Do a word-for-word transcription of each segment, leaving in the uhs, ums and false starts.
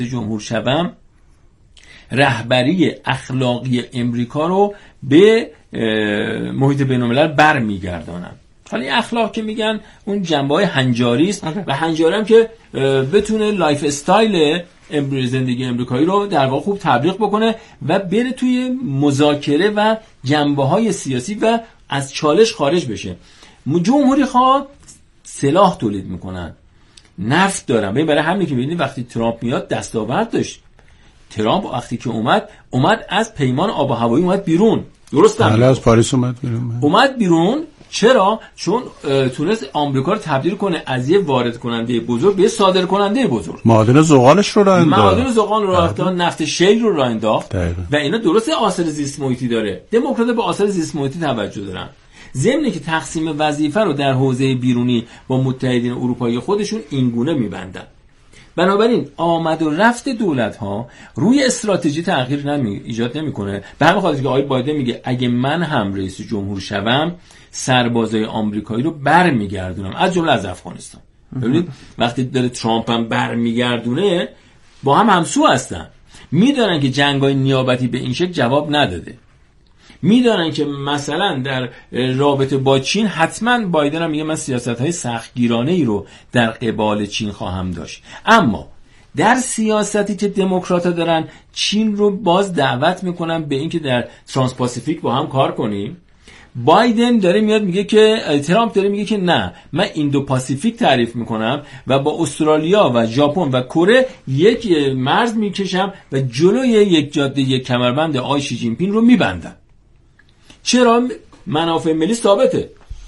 جمهور شوم رهبری اخلاقی امریکا رو به محیط بین‌الملل برمیگردانم. حالا این اخلاق که میگن اون جنبه‌های هنجاری است و هنجاری هم که بتونه لایف استایل زندگی امریکایی رو در واقع خوب تبلیغ بکنه و بره توی مذاکره و جنبه‌های سیاسی و از چالش خارج بشه. جمهوری خواه سلاح تولید میکنن، نفت دارن. برای همین که می‌بینید وقتی ترامپ میاد دستاورد داشت. ترامپ وقتی که اومد اومد از پیمان آب و هوایی اومد بیرون. درسته؟ حالا از پاریس اومد بیرون. اومد بیرون. چرا؟ چون تونست آمریکا رو تبدیل کنه از یه وارد کننده بزرگ به صادر کننده بزرگ. معادن زغالش رو راه انداخت. معادن زغال رو راه انداخت، نفت شیل رو راه انداخت و اینا درسته آثار زیست محیطی داره. دموکرات‌ها به آثار زیست محیطی توجه دارن. ضمن که تقسیم وظیفه رو در حوزه بیرونی با متحدین اروپایی خودشون اینگونه می‌بندن. بنابراین آمد و رفت دولت‌ها روی استراتژی تغییر نمی ایجاد نمی‌کنه. به همین خاطر که آقای بایدن میگه اگه من هم رئیس جمهور شوم سربازای آمریکایی رو برمیگردونم، از جمله از افغانستان. ببینید وقتی داره ترامپ هم برمیگردونه با هم همسو هستن. میدونن که جنگ‌های نیابتی به این شکل جواب نداده. میدونن که مثلا در رابطه با چین حتما بایدن هم میگه من سیاست‌های سختگیرانه ای رو در قبال چین خواهم داشت. اما در سیاستی که دموکرات‌ها دارن چین رو باز دعوت میکنن به اینکه در ترانس پاسیفیک با هم کار کنیم. بایدن داره میاد میگه که ترامپ داره میگه که نه، من ایندو پاسیفیک تعریف میکنم و با استرالیا و ژاپن و کره یک مرز میکشم و جلوی یک جاده یک کمربند آقای شی جین پینگ رو میبندم. چرا؟ منافع ملی ثابته.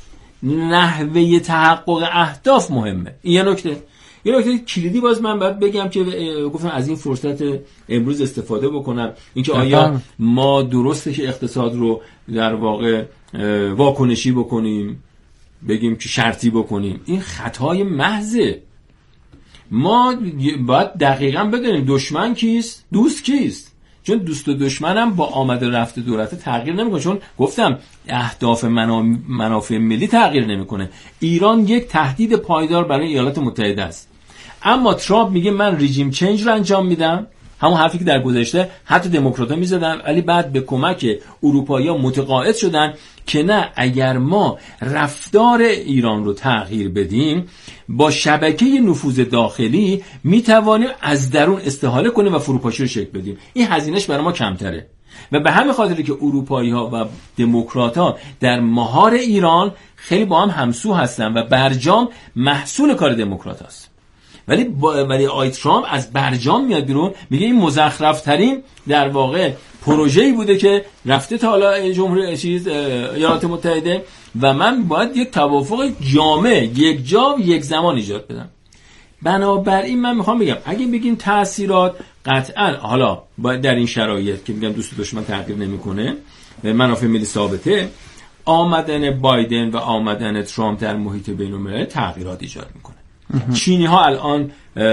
نحوه تحقق اهداف مهمه. این یه نکته. یه نکته کلیدی باز من باید بگم که گفتم از این فرصت امروز استفاده بکنم، اینکه آیا ما درسته که اقتصاد رو در واقع واکنشی بکنیم، بگیم که شرطی بکنیم، این خطای محضه. ما باید دقیقاً بدونیم دشمن کیست، دوست کیست. چون دوست و دشمنم با آمد و رفت دولت تغییر نمیکنه. چون گفتم اهداف منافع ملی تغییر نمیکنه. ایران یک تهدید پایدار برای ایالات متحده است. اما ترامپ میگه من ریژیم چنج رو انجام میدم، همون حرفی که در گذشته حتی دموکرات‌ها میزدن، ولی بعد به کمک اروپایی‌ها متقاعد شدن که نه، اگر ما رفتار ایران رو تغییر بدیم با شبکه نفوذ داخلی میتوانیم از درون استحاله کنیم و فروپاشی رو شکل بدیم. این هزینهش برای ما کمتره و به همین خاطری که اروپایی‌ها و دموکرات‌ها در مهار ایران خیلی با هم همسو هستن و برجام محصول کار دموکرات‌هاست. ولی با... ولی آی ترامپ از برجام میاد بیرون، میگه این مزخرف ترین در واقع پروژه‌ای بوده که رفته تا حالا جمهوری چیز ایالات متحده و من باید یک توافق جامع یک جا یک زمان ایجاد بدم. بنابراین من میخوام بگم اگه بگیم تأثیرات، قطعا حالا باید در این شرایط که میگم دوست دشمن تغییر نمیکنه و منافع ملی ثابته، آمدن بایدن و آمدن ترامپ در محیط بین‌المللی تغییرات ایجاد میکنه. چینی ها الان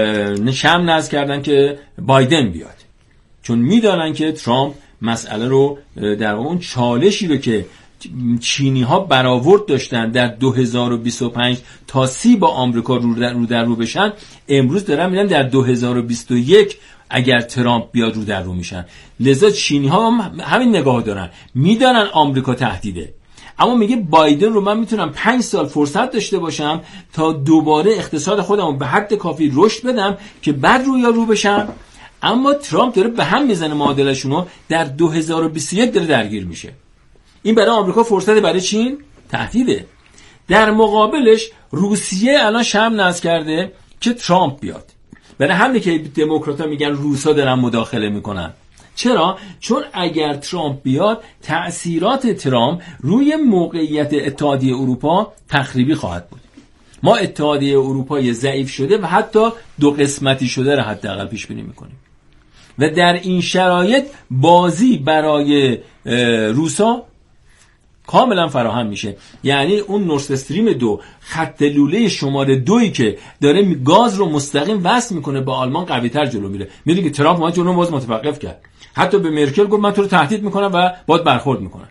نشم نزد کردن که بایدن بیاد، چون میدانن که ترامپ مسئله رو در اون چالشی رو که چینی ها برآورد داشتن در دو هزار و بیست و پنج تا سی با آمریکا رو در رو, در رو بشن، امروز دارن میرن در دو هزار و بیست و یک اگر ترامپ بیاد رو در رو میشن. لذا چینی ها هم همین نگاه دارن، میدانن آمریکا تهدیده، اما میگه بایدن رو من میتونم پنج سال فرصت داشته باشم تا دوباره اقتصاد خودم رو به حد کافی رشد بدم که بعد رویا رو بشم. اما ترامپ داره به هم میزنه معادلشون رو، در دو هزار و بیست و یک داره درگیر میشه. این برای آمریکا فرصت، برای چین تهدیده. در مقابلش روسیه الان شم نصب کرده که ترامپ بیاد. برای همین که دموکرات‌ها میگن روسا دارن مداخله میکنن. چرا؟ چون اگر ترامپ بیاد تأثیرات ترامپ روی موقعیت اتحادیه اروپا تخریبی خواهد بود. ما اتحادیه اروپای ضعیف شده و حتی دو قسمتی شده را حداقل پیش بینی میکنیم و در این شرایط بازی برای روسا کاملا فراهم میشه. یعنی اون نورد استریم دو، خط لوله شماره دویی که داره گاز رو مستقیم وصل میکنه با آلمان، قوی تر جلو میره. میدونی که ترامپ اومد جلو باز متوقف کرد، حتی به مرکل گفت من تو رو تهدید میکنم و باید برخورد میکنم.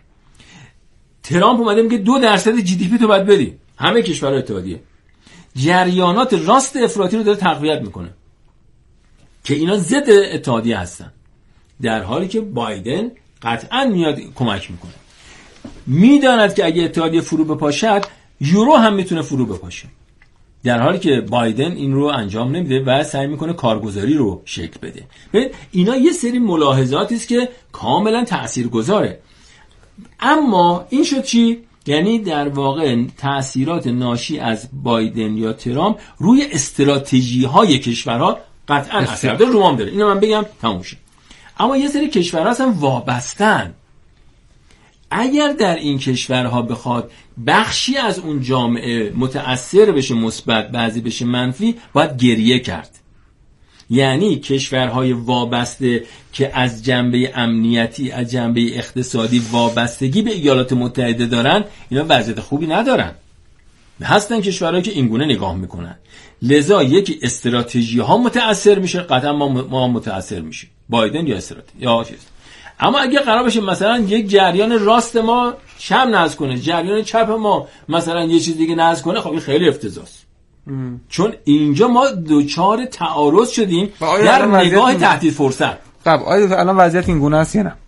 ترامپ اومده میگه دو درصد جی دی پی تو باید بدی. همه کشورهای اتحادیه جریانات راست افراطی رو داره تقویت میکنه. که اینا ضد اتحادیه هستن، در حالی که بایدن قطعا میاد کمک میکنه. میداند که اگه اتحادیه فرو بپاشد یورو هم میتونه فرو بپاشه، در حالی که بایدن این رو انجام نمیده و سعی میکنه کارگزاری رو شکل بده. ببین اینا یه سری ملاحظاتی است که کاملا تاثیرگذاره. اما این شد چی؟ یعنی در واقع تأثیرات ناشی از بایدن یا ترامپ روی استراتژی های کشورها قطعا اثر داره، رو هم داره. اینو من بگم تموم شد. اما یه سری کشورها اصلا وابستن. اگر در این کشورها بخواد بخشی از اون جامعه متأثر بشه مثبت، بعضی بشه منفی، باید گریه کرد. یعنی کشورهای وابسته که از جنبه امنیتی، از جنبه اقتصادی وابستگی به ایالات متحده دارن، اینا وضعیت خوبی ندارن. هستن کشورهایی که اینگونه نگاه میکنن. لذا یکی استراتژی ها متأثر میشه، قطعا ما ما متأثر میشیم، بایدن یا استراتژی یا چیز. اما اگه قرار باشه مثلا یک جریان راست ما شم نازل کنه، جریان چپ ما مثلا یه چیز دیگه نازل کنه، خب این خیلی افتضاحه. چون اینجا ما دوچار تعارض شدیم در نگاه تهدید فرصت. خب آیا الان وضعیت این گونه است یا نه؟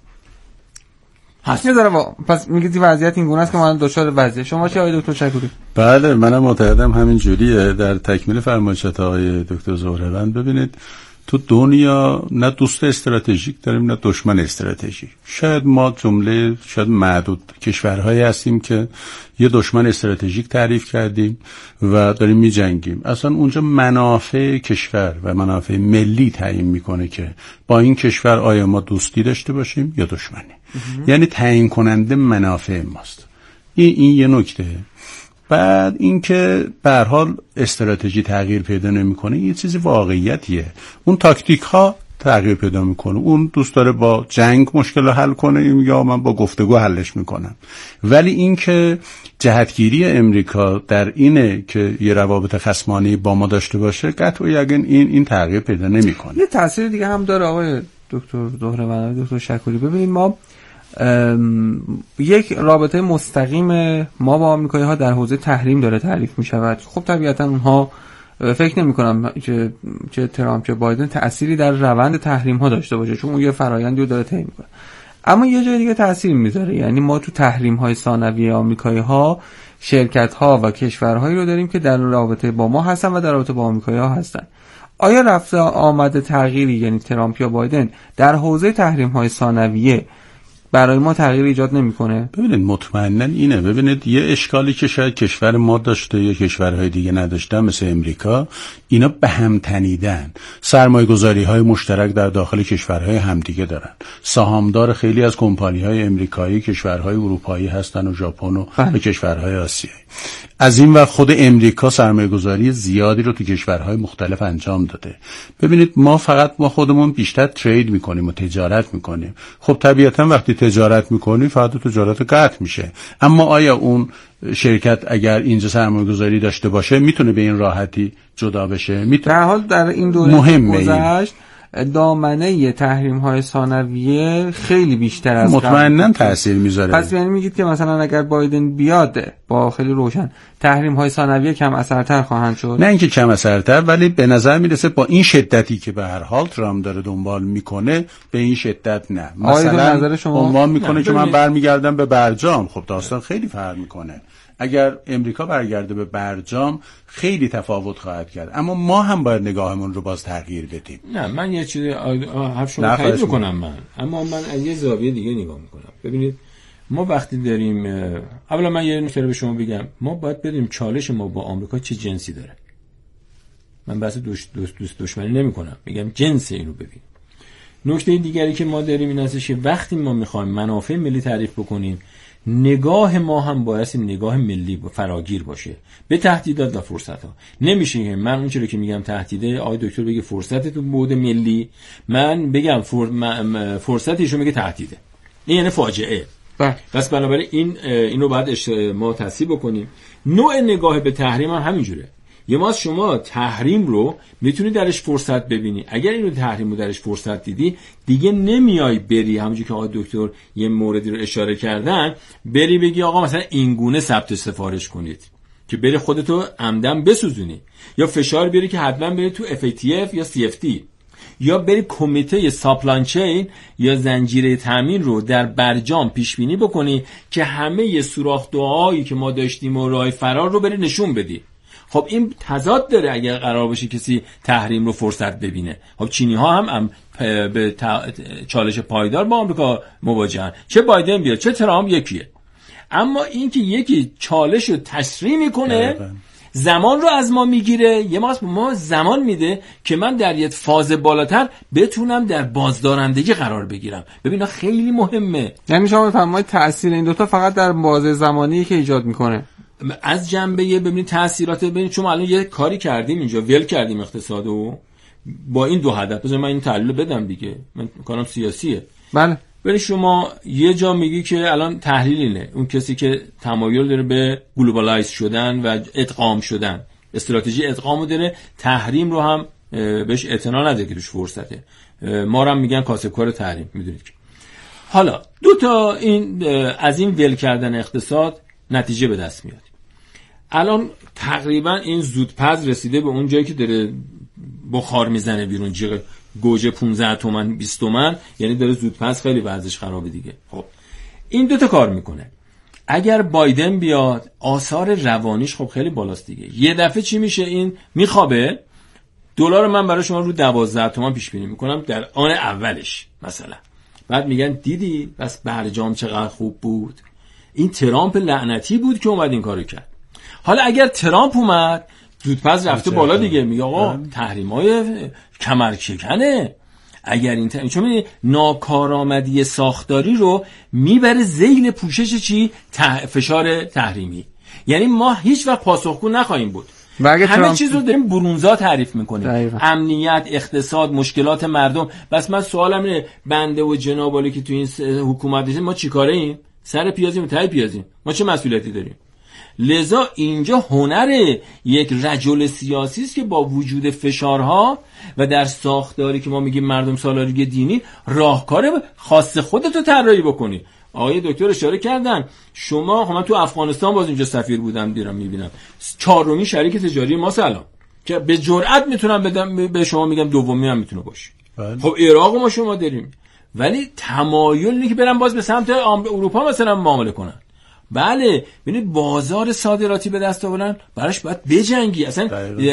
هست نداره با... پس میگید وضعیت این گونه است که ما الان دوچار وضعیت. شما چه آقای دکتر شکوری؟ بله منم معتقدم همین جوریه. در تکمیل فرمایشات آقای دکتر زهروند ببینید تو دنیا نه دوست استراتژیک داریم نه دشمن استراتژیک. شاید ما جمله شاید معدود کشورهایی هستیم که یه دشمن استراتژیک تعریف کردیم و داریم می جنگیم. اصلا اونجا منافع کشور و منافع ملی تعیین میکنه که با این کشور آیا ما دوستی داشته باشیم یا دشمنی. یعنی تعیین کننده منافع ماست. این این یه نکته. بعد اینکه به هر حال استراتژی تغییر پیدا نمیکنه، یه چیزی واقعیتیه. اون تاکتیک ها تغییر پیدا میکنه. اون دوست داره با جنگ مشکل رو حل کنه، این میگه من با گفتگو حلش میکنم. ولی اینکه جهتگیری امریکا در اینه که یه روابط خصمانه با ما داشته باشه، قطع و یقین این این تغییر پیدا نمیکنه. یه تاثیر دیگه هم داره آقای دکتر زهروند، دکتر شکوری. ببینید ما یک رابطه مستقیم ما با آمریکایی ها در حوزه تحریم داره تعریف می شود. خب طبیعتا اونها فکر نمی کنم که چه ترامپ چه بایدن تأثیری در روند تحریم ها داشته باشه، چون اون یه فرآیندی رو داره طی میکنه. اما یه جای دیگه تأثیر میذاره. یعنی ما تو تحریم های ثانوی آمریکایی ها شرکت ها و کشورهایی رو داریم که در رابطه با ما هستن و در رابطه با آمریکایی ها هستن. آیا رفته آمده تغییری، یعنی ترامپ یا بایدن، در حوزه تحریم های ثانویه برای ما تغییر ایجاد نمیکنه؟ ببینید مطمئنا اینه. ببینید یه اشکالی که شاید کشور ما داشته یا کشورهای دیگه نداشتن مثل امریکا، اینا به هم تنیدن. سرمایه‌گذاری های مشترک در داخل کشورهای همدیگه دارن. سهامدار خیلی از کمپانی های امریکایی کشورهای اروپایی هستن و ژاپن و به کشورهای آسیایی. از این وقت خود امریکا سرمایه‌گذاری زیادی رو تو کشورهای مختلف انجام داده. ببینید ما فقط ما خودمون بیشتر ترید میکنیم و تجارت میکنیم. خب طبیعتا وقتی تجارت میکنی فقط تجارت قطع میشه. اما آیا اون شرکت اگر اینجا سرمایه‌گذاری داشته باشه میتونه به این راحتی جدا بشه؟ میتونه. در حال در این دوره گذشت دامنه تحریم های ثانویه خیلی بیشتر از مطمئناً تاثیر میذاره. پس یعنی میگید که مثلا اگر بایدن بیاد با خیلی روشن تحریم های ثانویه کم اثرتر خواهند شد؟ نه اینکه کم اثرتر، ولی به نظر میرسه با این شدتی که به هر حال ترامپ داره دنبال میکنه به این شدت نه. مثلا عنوان میکنه که من برمیگردم به برجام. خب داستان خیلی فرق میکنه. اگر امریکا برگرده به برجام خیلی تفاوت خواهد کرد. اما ما هم باید نگاهمون رو باز تغییر بدیم. نه من یه چیزی حرف شما تایید میکنم من، اما من از یه زاویه دیگه نگاه میکنم. ببینید ما وقتی داریم، اولا من یه نکته به شما بگم، ما باید بدونیم چالش ما با آمریکا چه جنسی داره. من بحث دوست دوست دوست دشمنی نمیکنم، میگم جنس اینو ببین. نکته دیگری که ما داریم این هستش که وقتی ما میخوایم منافع ملی تعریف بکنیم، نگاه ما هم باید نگاه ملی و فراگیر باشه به تهدیدات و فرصت‌ها. نمیشه که من اونچه که میگم تهدیده، آقای دکتر بگه فرصت تو بعد ملی، من بگم فرصتیشو میگه تهدیده. این یعنی فاجعه. پس بنابراین این اینو باید ما تصحیح بکنیم. نوع نگاه به تحریم هم همینجوره. یه ما شما تحریم رو میتونی درش فرصت ببینی. اگر اینو تحریم رو درش فرصت دیدی، دیگه نمیای بری همونجوری که آقای دکتر یه موردی رو اشاره کردن، بری بگی آقا مثلا اینگونه ثبت سفارش کنید که بری خودتو عمدن بسوزونی، یا فشار بیاری که حتما بری تو اف ای تی اف یا سی اف تی، یا بری کمیته ساپلای چین یا زنجیره تامین رو در برجام پیش بینی بکنی که همه سوراخ دعایی که ما داشتیم و راه فرار رو بری نشون بدی. خب این تضاد داره اگر قرار باشه کسی تحریم رو فرصت ببینه. خب چینی ها هم, هم به چالش پایدار با آمریکا مواجهن، چه بایدن بیاد چه ترامپ یکیه. اما این که یکی چالش رو تسریع میکنه زمان رو از ما میگیره، یه ما ما زمان میده که من در یک فاز بالاتر بتونم در بازدارندگی قرار بگیرم. ببین خیلی مهمه. یعنی شما بفرمایید تأثیر این دوتا فقط در بازه زمانی که ایجاد میکنه از جنبه ببینید تأثیرات ببینید. چون الان یه کاری کردیم اینجا، ول کردیم اقتصادو با این دو هدف. بذار من این تحلیل بدم دیگه، من کارم سیاسیه. بله. ولی شما یه جا میگی که الان تحلیل اینه، اون کسی که تمایل داره به گلوبالایز شدن و ادغام شدن، استراتژی ادغامو داره، تحریم رو هم بهش اعتنا نده که توش فرصته. ما هم میگن کاسبکار تحریم، میدونید که. حالا دو تا این از این ول کردن اقتصاد نتیجه به دست میاد. الان تقریبا این زودپز رسیده به اون جایی که داره بخار میزنه بیرون، جیغ گوجه پانزده تومن بیست تومن، یعنی داره زودپز خیلی وضعش خرابه دیگه. خب این دوتا کار میکنه. اگر بایدن بیاد آثار روانیش خب خیلی بالاست دیگه. یه دفعه چی میشه؟ این میخوابه. دلار من برای شما رو دوازده تومن پیش بینی میکنم در آن اولش مثلا. بعد میگن دیدی بس برجام چقدر خوب بود، این ترامپ لعنتی بود که اومد این کارو کرد. حالا اگر ترامپ اومد زودپز رفته بالا دیگه، میگه آقا تحریم‌های کمرشکنه. اگر این تحریم، چون ناکارآمدی ساختاری رو میبره ذیل پوشش چی؟ تح... فشار تحریمی. یعنی ما هیچ وقت پاسخگو نخواهیم بود. همه ترامپ... چیز رو داریم برونزا تعریف میکنیم. دایفا. امنیت، اقتصاد، مشکلات مردم. بس من سوالم اینه، بنده و جناب که تو این حکومت هستیم ما چیکاره ایم؟ سر پیازیم تای پیازیم، ما چه مسئولیتی داریم؟ لذا اینجا هنر یک رجل سیاسی است که با وجود فشارها و در ساختاری که ما میگیم مردم سالاری دینی راهکار خاص خودتو طراحی بکنی. آقای دکتر اشاره کردن شما، خب من تو افغانستان باز اینجا سفیر بودم، دیرم میبینم چهارمی شریک تجاری ما سلام که به جرئت میتونم بدم به شما میگم دومی هم میتونه باشه. خب عراق ما شما داریم، ولی تمایل اینه که برن باز به سمت اروپا مثلا معامله کنن. بله ببینید بازار صادراتی به دست آوردن براش باید بجنگی، اصلا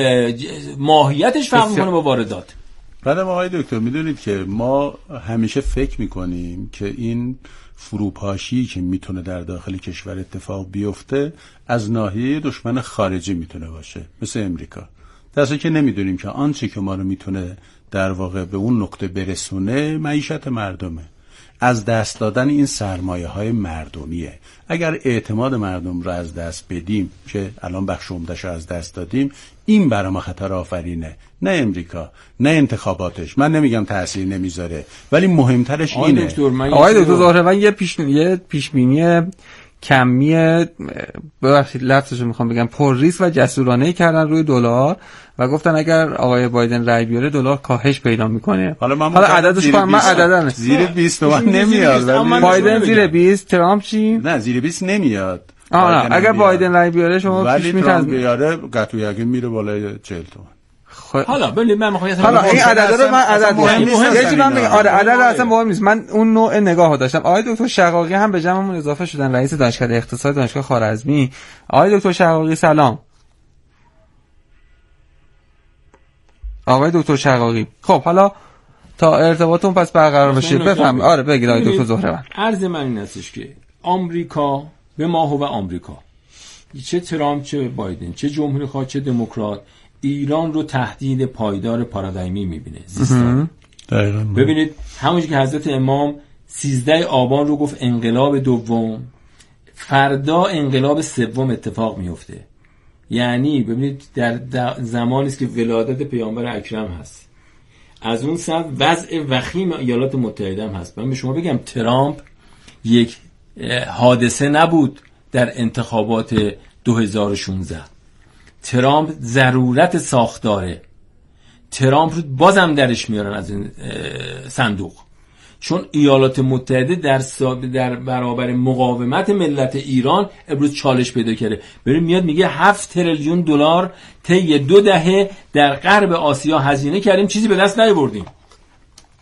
ماهیتش فرق میکنه با واردات. بعد آقای دکتر میدونید که ما همیشه فکر میکنیم که این فروپاشی که میتونه در داخل کشور اتفاق بیفته از ناحیه دشمن خارجی میتونه باشه، مثل امریکا، در حالی که نمیدونیم که آنچه که ما رو میتونه در واقع به اون نقطه برسونه معیشت مردمه. از دست دادن این سرمایه های مردمیه. اگر اعتماد مردم رو از دست بدیم که الان بخش عمده‌اش رو از دست دادیم، این برای ما خطر آفرینه، نه امریکا، نه انتخاباتش. من نمیگم تأثیر نمیذاره، ولی مهمترش اینه. آقای دکتر ظاهرا یه پیش یه پیشبینی کمی، ببخشید لفظشو میخوام بگم، پر ریسک و جسورانه کردن روی دلار و گفتن اگر آقای بایدن رای بیاره دلار کاهش پیدا میکنه. حالا من حالا عددش کنم، من عددن زیر بیست تومن نمیاد. بایدن زیر بیست، ترامپ چی؟ نه زیر بیست نمیاد. آه نه. اگر بایدن رای بیاره شما پیش می‌کنید ترامپ بیاره قطعاً میره بالای چهل تومن. حالا ببین من میخوام حالا این عددا رو من عدد مهم نیست، یه چیزی من میگم آره عدد اصلا مهم نیست، من اون نوع نگاهو داشتم. آقای دکتر شقاقی هم به جمعمون اضافه شدن، رئیس دانشکده اقتصاد دانشگاه خوارزمی. آقای دکتر شقاقی سلام. آقای دکتر شقاقی خب حالا تا ارتباطتون پس برقرار بشه بفهم. آره بگید آقای دکتر زهره. عرض من این هستش که آمریکا به ما و آمریکا، چه ترامپ چه بایدن، چه جمهوری خواه چه دموکرات، ایران رو تهدید پایدار پارادایمی میبینه زیستان. ببینید همونجوری که حضرت امام سیزده آبان رو گفت انقلاب دوم، فردا انقلاب سوم اتفاق میفته. یعنی ببینید در زمانی است که ولادت پیامبر اکرم هست، از اون سمت وضع وخیم ایالات متحده هم هست. من به شما بگم ترامپ یک حادثه نبود در انتخابات دو هزار و شانزده. ترامپ ضرورت ساختاره. ترامپ رو بازم درش میارن از این صندوق، چون ایالات متحده در در برابر مقاومت ملت ایران امروز چالش پیدا کرده. ببین میاد میگه هفت تریلیون دلار طی دو دهه در غرب آسیا هزینه کردیم، چیزی به دست نیاوردیم.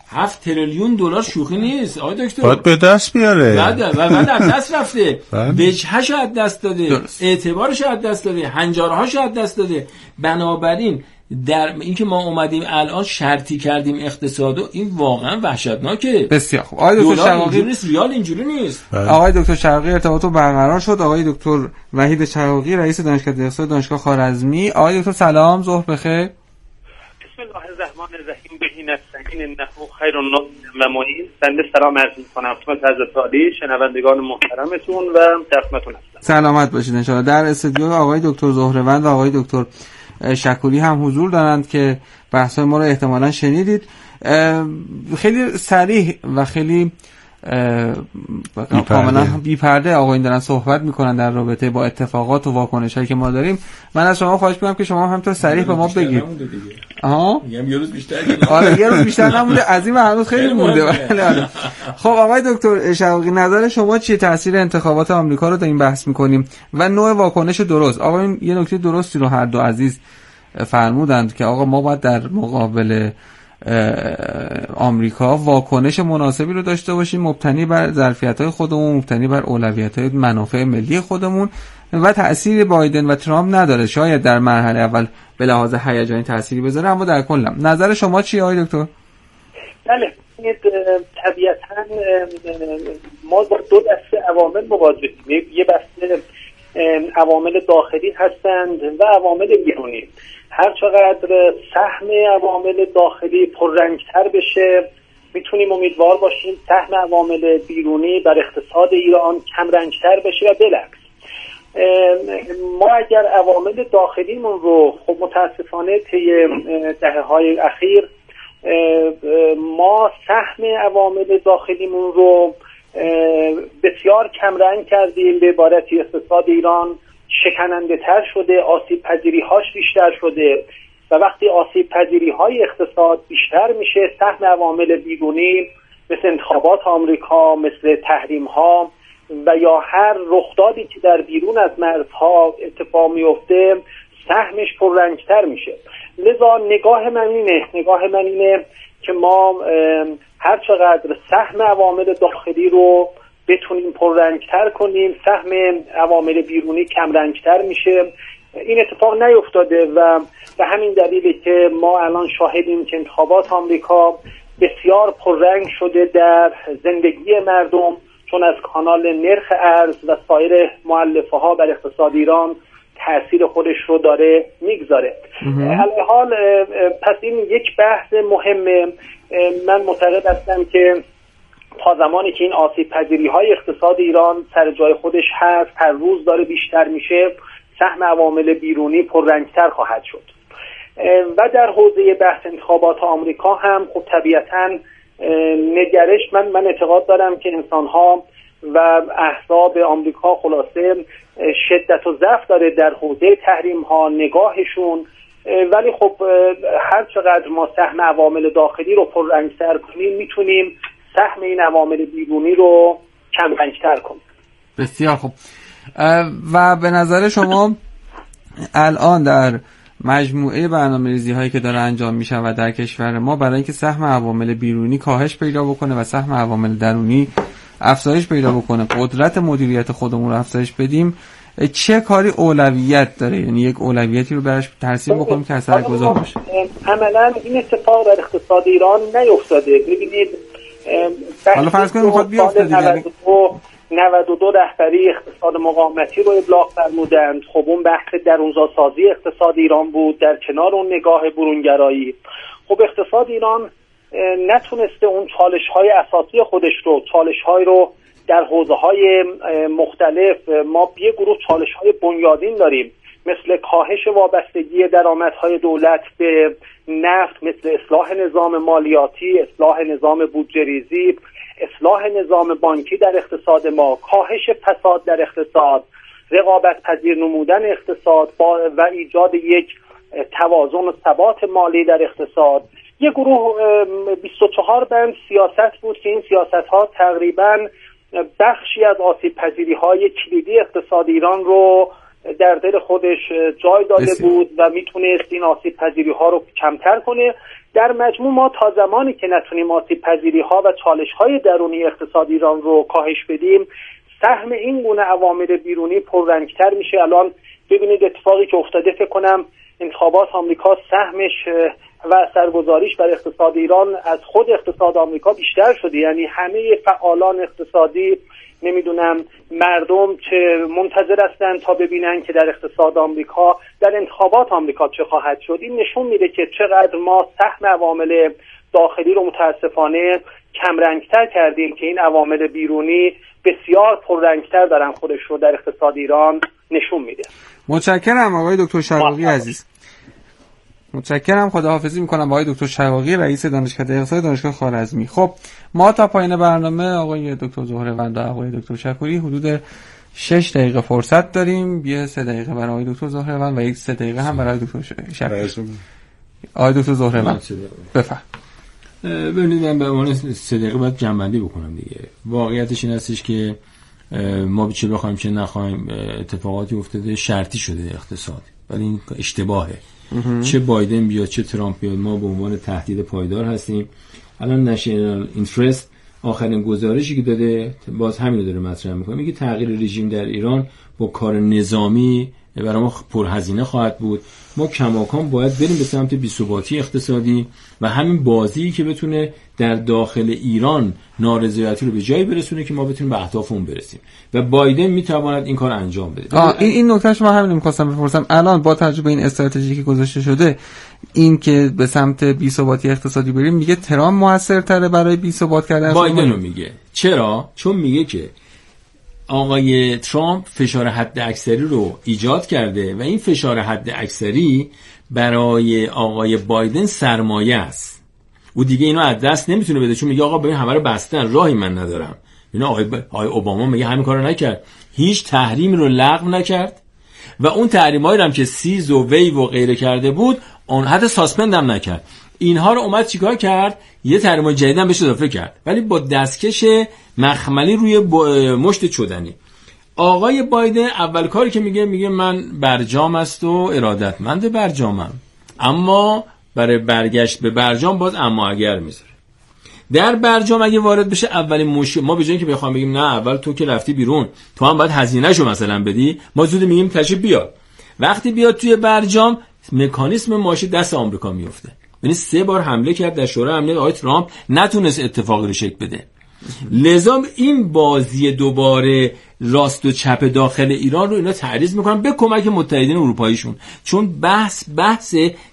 هفت تریلیون دلار شوخی نیست آقای دکتر. باید به دست بیاره. بعد بعد از دست رفته. وجهش از دست داده، اعتبارش از دست داده، هنجارهاش از دست داده. بنابراین در اینکه ما اومدیم الان شرطی کردیم اقتصادو، این واقعا وحشتناکه. بسیار خوب. آقای دکتر شرقی اینجوری نیست، ریال اینجوری نیست. آقای دکتر شرقی ارتباطو برقرار شد. آقای دکتر وحید شرقی رئیس دانشگاه اقتصاد دانشگاه خوارزمی. آقای دکتر سلام، ظهر بخیر. بسم الله الرحمن الرحیم. بهین نستعین انه خیر الناس و معین. بنده سلام عرض می‌کنم خدمت حضرت عالی، شنوندگان محترمتون و خدمتتون هستم. سلامت باشید ان شاءالله. در استودیو آقای دکتر زهره‌وند و آقای دکتر شکولی هم حضور دارند که بحث‌های ما رو احتمالاً شنیدید. خیلی صریح و خیلی کاملا بی پرده آقایون دارن صحبت میکنن در رابطه با اتفاقات و واکنشایی که ما داریم. من از شما خواهش میکنم که شما هم همینطور صریح به ما بگید. آها میگم یه روز بیشتر آره یه روز بیشتر نمونده، از این هنوز خیلی مونده. بله. خب آقای دکتر شوقی، نظر شما چیه؟ تاثیر انتخابات آمریکا رو در این بحث میکنیم و نوع واکنش درست. آقایون یه نکته درستی رو هر دو عزیز فرمودند که آقا ما باید در مقابل آمریکا واکنش مناسبی رو داشته باشیم، مبتنی بر ظرفیت‌های خودمون، مبتنی بر اولویت‌های منافع ملی خودمون و تأثیر بایدن و ترامپ نداره. شاید در مرحله اول به لحاظ هیجانی تأثیری بذاره، اما در کل نظر شما چیه آقای دکتر؟ بله، طبیعتاً ما با دو دسته عوامل مواجهیم. یه دسته عوامل داخلی هستند و عوامل بیرونی. هر چقدر سهم عوامل داخلی پررنگتر بشه، میتونیم امیدوار باشیم سهم عوامل بیرونی بر اقتصاد ایران کم رنگتر بشه و بالعکس. ما اگر عوامل داخلیمون رو خب متاسفانه طی دهه‌های اخیر ما سهم عوامل داخلیمون رو بسیار کم رنگ کردیم، به عبارتی اقتصاد ایران شکننده تر شده، آسیب پذیری هاش بیشتر شده و وقتی آسیب پذیری های اقتصاد بیشتر میشه، سهم عوامل بیرونی مثل انتخابات آمریکا، مثل تحریم ها و یا هر رخدادی که در بیرون از مرزها اتفاق میفته سهمش پررنگتر میشه. لذا نگاه من اینه نگاه من اینه که ما هر چقدر سهم عوامل داخلی رو بتونیم پررنگتر کنیم، سهم عوامل بیرونی کم رنگتر میشه. این اتفاق نیفتاده و به همین دلیله که ما الان شاهدیم که انتخابات آمریکا بسیار پررنگ شده در زندگی مردم، چون از کانال نرخ ارز و سایر مؤلفه ها بر اقتصاد ایران تأثیر خودش رو داره میگذاره. الحال پس این یک بحث مهمه. من معتقد هستم که تا زمانی که این آسیب پذیری های اقتصاد ایران سر جای خودش هست، هر روز داره بیشتر میشه، سهم عوامل بیرونی پررنگتر خواهد شد. و در حوزه بحث انتخابات آمریکا هم خب طبیعتاً نگرش من من اعتقاد دارم که انسان‌ها و احزاب آمریکا خلاصه شدت و ضعف داره در حوزه تحریم ها نگاهشون، ولی خب هر چقدر ما سهم عوامل داخلی رو پررنگتر کنیم میتونیم سهم این عوامل بیرونی رو کم رنگتر کنیم. بسیار خوب. و به نظر شما الان در مجموعه برنامه‌ریزی هایی که داره انجام میشه و در کشور ما برای اینکه سهم عوامل بیرونی کاهش پیدا بکنه و سهم عوامل درونی افزایش پیدا بکنه، قدرت مدیریت خودمون رو افزایش بدیم، چه کاری اولویت داره؟ یعنی یک اولویتی رو براش ترسیم بکنیم که اثرگذار باشه. عملاً این اتفاق در اقتصاد ایران نیفتاده. ببینید حالا فرض کنیم میخواد بیفته دیگه. نود و دو رهبری اقتصاد مقاومتی رو ابلاغ فرمودند. خب اون بحث درون‌زاسازی اقتصاد ایران بود در کنار اون نگاه برونگرایی. خب اقتصاد ایران نتونسته اون چالش‌های اساسی خودش رو چالش‌های رو در حوزه‌های مختلف، ما یه گروه چالش‌های بنیادین داریم مثل کاهش وابستگی درآمدهای دولت به نفت، مثل اصلاح نظام مالیاتی، اصلاح نظام بودجه‌ریزی، اصلاح نظام بانکی در اقتصاد ما، کاهش فساد در اقتصاد، رقابت پذیر نمودن اقتصاد و ایجاد یک توازن و ثبات مالی در اقتصاد. یک گروه بیست و چهار بند سیاست بود که این سیاست‌ها تقریباً بخشی از آسیب پذیری های کلیدی اقتصاد ایران رو در دل خودش جای داده بود و میتونست این آسیب پذیری ها رو کمتر کنه. در مجموع ما تا زمانی که نتونیم آسیب پذیری ها و چالش های درونی اقتصاد ایران رو کاهش بدیم، سهم این گونه عوامل بیرونی پررنگتر میشه. الان ببینید اتفاقی که افتاده، فکر کنم انتخابات آمریکا سهمش و اثرگذاریش بر اقتصاد ایران از خود اقتصاد آمریکا بیشتر شده. یعنی همه فعالان اقتصادی، نمیدونم مردم چه منتظر هستن تا ببینن که در اقتصاد آمریکا، در انتخابات آمریکا چه خواهد شد. این نشون میده که چقدر ما سهم عوامل داخلی رو متاسفانه کمرنگتر کردیم که این عوامل بیرونی بسیار پررنگتر دارن خودش رو در اقتصاد ایران نشون میده. متشکرم آقای دکتر شقاقی عزیز. متشکرم، خداحافظی میکنم با آقای دکتر شقاقی، رئیس دانشکده اقتصاد دانشگاه خوارزمی. خب ما تا پایان برنامه آقای دکتر زهره‌وند و آقای دکتر شکوری حدود شش دقیقه فرصت داریم. یه سه دقیقه برای آقای دکتر زهره‌وند و یک سه دقیقه هم برای دکتر شکوری. آقای دکتر زهره‌وند بفرمایید. ببینید من به عنوان سه دقیقه باید جنبندی بکنم دیگه. واقعیتش این هستش که ما چه بخوایم چه نخوایم اتفاقاتی افتاده، شرطی شده اقتصاد، ولی این اشتباهه. چه بایدن بیاد چه ترامپ بیاد ما به عنوان تهدید پایدار هستیم. الان نشنال اینترست آخرین گزارشی که داده باز همین رو داره مطرح میکنه، میگه تغییر رژیم در ایران با کار نظامی برای ما پرهزینه خواهد بود. ما کماکان باید بریم به سمت بی‌ثباتی اقتصادی و همین بازی که بتونه در داخل ایران نارضایتی رو به جایی برسونه که ما بتونیم به اهدافمون برسیم و بایدن میتواند این کار انجام بده. آه این این نکتهش ما همین می‌خواستم بپرسم. الان با تجربه این استراتژی که گذاشته شده، این که به سمت بی‌ثباتی اقتصادی بریم، میگه ترامپ موثرتره برای بی‌ثبات کردن بایدن رو میگه. چرا؟ چون میگه که آقای ترامپ فشار حد اکثری رو ایجاد کرده و این فشار حد اکثری برای آقای بایدن سرمایه است. او دیگه اینو از دست نمیتونه بده، چون میگه آقا ببین همه رو بستن، راهی من ندارم. اینا آقای ب... آقای اوباما میگه همین کارو نکرد، هیچ تحریمی رو لغو نکرد و اون تحریمایی هم که سیز و ویو و غیره کرده بود اون حتی ساسپند هم نکرد. اینها رو اومد چیکار کرد؟ یه تحریم جدید هم بهش اضافه کرد، ولی با دستکش مخملی روی مشت چدنی. آقای بایدن اول کاری که میگه میگه من برجام است و ارادتمند برجامم، اما برای برگشت به برجام باز اما اگر میذاره. در برجام اگه وارد بشه اولین مشکل ما به جای اینکه بخوام بگیم نه اول تو که رفتی بیرون تو هم باید هزینه‌شو مثلا بدی، ما زود میگیم تشریف بیاد. وقتی بیاد توی برجام مکانیسم ماشه دست آمریکا میفته. یعنی سه بار حمله کرد در شورای امنیت، آقای ترامپ نتونست اتفاقی رو شکل بده. لذا این بازی دوباره راست و چپ داخل ایران رو اینا تعریض میکنن به کمک متحدین اروپاییشون، چون بحث بحث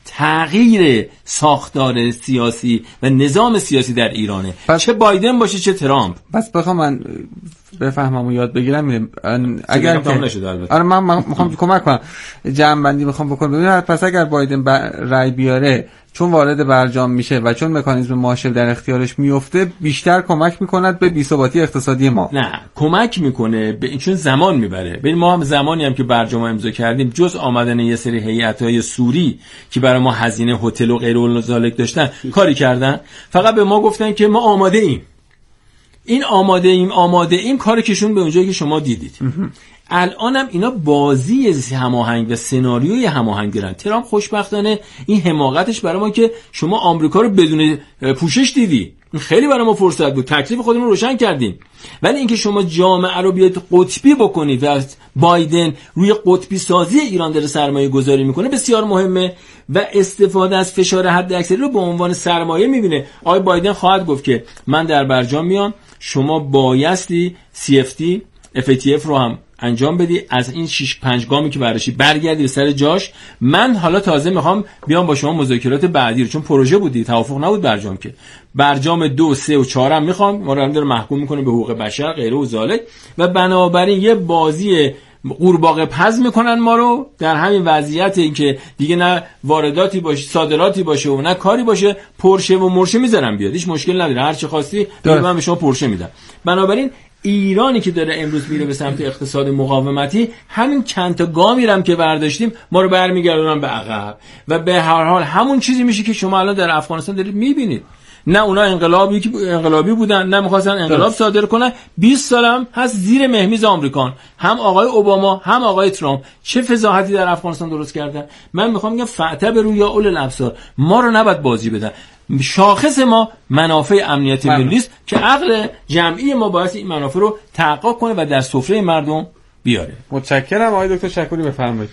تغییر ساختار سیاسی و نظام سیاسی در ایرانه، چه بایدن باشه چه ترامپ. بس بخوام من بفهمم و یاد بگیرم، اگر آره من میخوام کمک کنم جمع بندی میخوام بکنم. ببینید پس اگر بایدن رای بیاره، چون وارد برجام میشه و چون مکانیزم مارشال در اختیارش میفته، بیشتر کمک میکند به بی‌ثباتی اقتصادی ما. نه کمک میکنه به این، چون زمان میبره. ببین ما هم زمانی هم که برجام امضا کردیم، جز آمدن یه سری هیئت‌های سوری که برای ما هزینه هتل و غیر و ذالک داشتن کاری کردن، فقط به ما گفتن که ما آماده ایم. این آماده ایم آماده ایم کاری کشون به اونجایی که شما دیدید. الانم اینا بازی هماهنگ و سناریوی هماهنگ دارن. ترامپ خوشبختانه این حماقتش برای ما که شما آمریکا رو بدون پوشش دیدی، خیلی برای ما فرصت بود، تکلیف خودمون رو روشن کردیم. ولی اینکه شما جامعه رو بیاد قطبی بکنید و بایدن روی قطبی سازی ایران داره سرمایه گذاری میکنه بسیار مهمه و استفاده از فشار حد اکثری رو به عنوان سرمایه میبینه. آقای بایدن خواهد گفت که من در برجام میام، شما بایستی سی اف تی اف ای تی اف رو هم انجام بدی، از این شش پنج گامی که برشی برگردی به سر جاش. من حالا تازه میخوام بیام با شما مذاکرات بعدی رو، چون پروژه بودی توافق نبود برجام، که برجام دو سه و چهار هم میخوام، ما رو هم داره محکوم میکنه به حقوق بشر غیره و ذالک، و بنابراین یه بازی قورباغه پز میکنن ما رو در همین وضعیت، این که دیگه نه وارداتی باشه صادراتی باشه و نه کاری باشه، پرشه و مرشه میذارم بیاد، هیچ مشکل نداره، هر چی خواستی من به شما پرشه میدم. بنابراین ایرانی که داره امروز میره به سمت اقتصاد مقاومتی، همین چند تا گامی هم که برداشتیم ما رو برمیگردونن به عقب و به هر حال همون چیزی میشه که شما الان در افغانستان دارید میبینید. نه اونا انقلابی انقلابی بودن، نه می‌خواستن انقلاب صادر کنن. بیست سالم هست زیر مهمیز آمریکان، هم آقای اوباما هم آقای ترامپ چه فضاحتی در افغانستان درست کردن. من میخوام بگم فاعتبروا یا اول الابصار، ما رو نباید بازی بدن. شاخص ما منافع امنیت ملی است که عقل جمعی ما باعث این منافع رو تحقق کنه و در سفره مردم بیاره. متشکرم. آقای دکتر شکوری بفرمایید.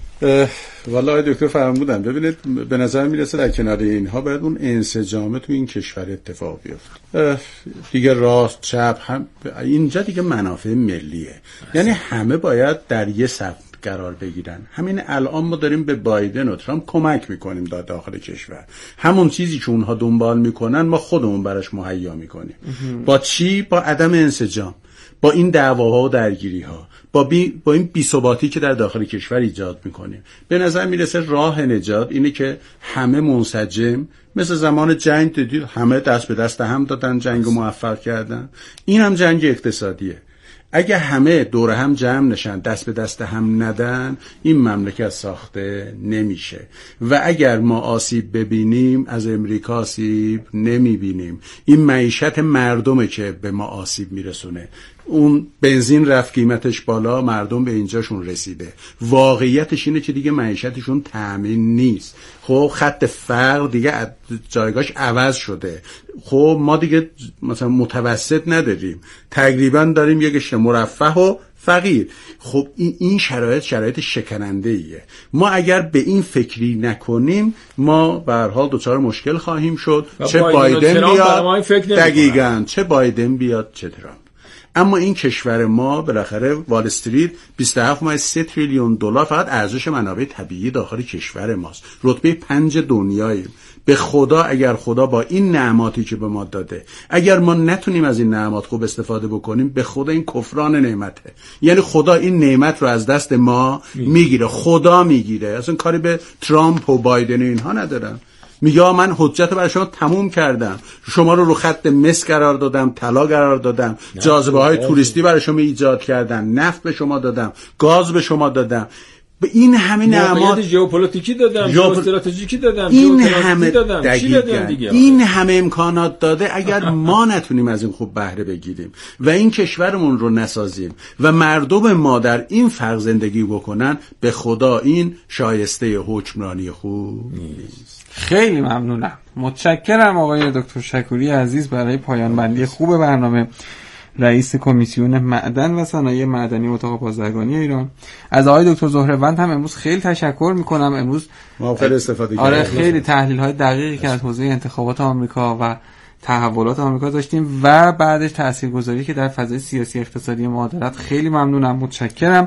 والا آقای دکتر فرمودن، ببینید به نظر میرسه در کنار اینها باید اون انسجام تو این کشور اتفاق بیفته. دیگه راست چپ هم اینجا دیگه منافع ملیه، یعنی همه باید در یه صف قرار بگیرن. همین الان ما داریم به بایدن و ترامپ کمک میکنیم در داخل کشور، همون چیزی که اونها دنبال میکنن ما خودمون براش مهیا میکنیم. با چی؟ با عدم انسجام، با این دعواها و درگیریها، با بی با این بی‌ثباتی که در داخل کشور ایجاد میکنیم. به نظر میرسه راه نجات اینه که همه منسجم، مثل زمان جنگ دیدید همه دست به دست هم دادن، جنگ رو موفق کردن. این هم جنگ اقتصادیه. اگه همه دور هم جمع نشن، دست به دست هم ندن، این مملکت ساخته نمیشه. و اگر ما آسیب ببینیم از امریکا آسیب نمیبینیم. این معیشت مردمه که به ما آسیب میرسونه. اون بنزین رفت قیمتش بالا، مردم به اینجاشون رسیده. واقعیتش اینه که دیگه معیشتشون تامین نیست. خب خط فقر دیگه جایگاهش عوض شده. خب ما دیگه مثلا متوسط نداریم، تقریبا داریم یک مرفه و فقیر. خب این این شرایط شرایط شکننده ایه. ما اگر به این فکری نکنیم ما به هر حال دچار مشکل خواهیم شد. چه بایدن بیاد دقیقاً، چه بایدن بیاد چه ترامپ. اما این کشور ما بالاخره وال استریت بیست و هفت ممیز سه تریلیون دلار فقط ارزش منابع طبیعی داخل کشور ماست. رتبه پنج دنیاییم. به خدا اگر خدا با این نعماتی که به ما داده، اگر ما نتونیم از این نعمات خوب استفاده بکنیم، به خدا این کفران نعمته. یعنی خدا این نعمت رو از دست ما میگیره. خدا میگیره. اصلا کاری به ترامپ و بایدن و اینها ندارم. میگه من حجت برای شما تموم کردم، شما رو رو خط مس قرار دادم، طلا قرار دادم، جاذبه های توریستی برای شما ایجاد کردم، نفت به شما دادم، گاز به شما دادم، به این همه نعمات ژئوپلیتیکی دادم، ژئوستراتژیکی دادم، این همه دقیقاً این همه امکانات داده. اگر ما نتونیم از این خوب بهره بگیریم و این کشورمون رو نسازیم و مردم ما در این فرق زندگی بکنن، به خدا این شایسته حکمرانی خوب نیست. خیلی ممنونم. متشکرم آقای دکتر شکوری عزیز برای پایان بندی خوب برنامه، رئیس کمیسیون معدن و صنایع معدنی اتاق بازرگانی ایران. از آقای دکتر زهروند هم امروز خیلی تشکر میکنم. امروز ما خیلی استفاده کردیم. آره خیلی تحلیل های دقیقی که از حوزه انتخابات آمریکا و تحولات آمریکا داشتیم و بعدش تاثیرگذاری که در فضای سیاسی اقتصادی ما دارد. خیلی ممنونم، متشکرم.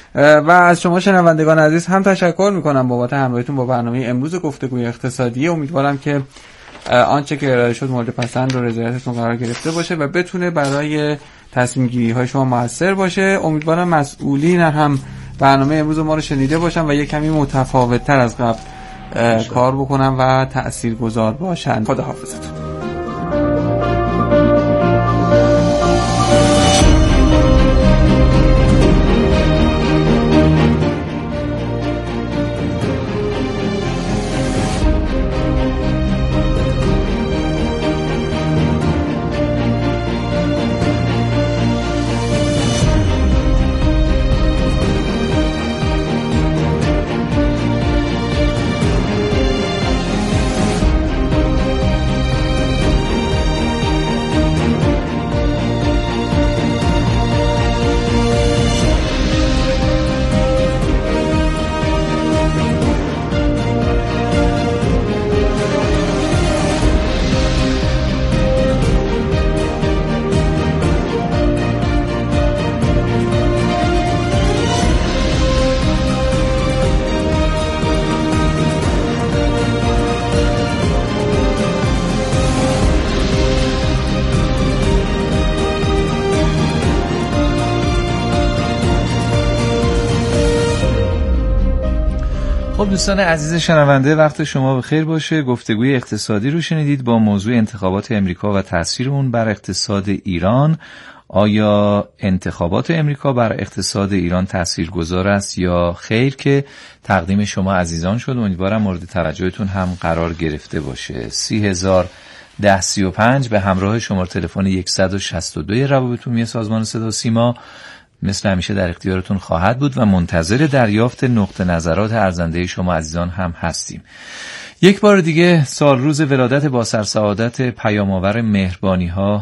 و از شما شنوندگان عزیز هم تشکر میکنم بابت همراهیتون با برنامه امروز گفتگوی اقتصادی. امیدوارم که آنچه که ارائه شد مورد پسند و رضایتتون قرار گرفته باشه و بتونه برای تصمیم گیری های شما موثر باشه. امیدوارم مسئولین هم برنامه امروز ما رو شنیده باشن و یک کمی متفاوت تر از قبل کار بکنن و تاثیرگذار باشن. خداحافظتون. دوستان عزیز شنونده، وقت شما بخیر باشه. گفتگوی اقتصادی رو شنیدید با موضوع انتخابات امریکا و تأثیر اون بر اقتصاد ایران. آیا انتخابات امریکا بر اقتصاد ایران تاثیرگذار است یا خیر؟ که تقدیم شما عزیزان شد. امیدوارم مورد توجهتون هم قرار گرفته باشه. سی هزار ده سی و پنج به همراه شماره تلفن صد و شصت و دو روابط عمومی سازمان صدا و سیما مثل همیشه در اختیارتون خواهد بود و منتظر دریافت نقطه نظرات ارزنده شما عزیزان هم هستیم. یک بار دیگه سال روز ولادت با سرسعادت پیام‌آور مهربانی‌ها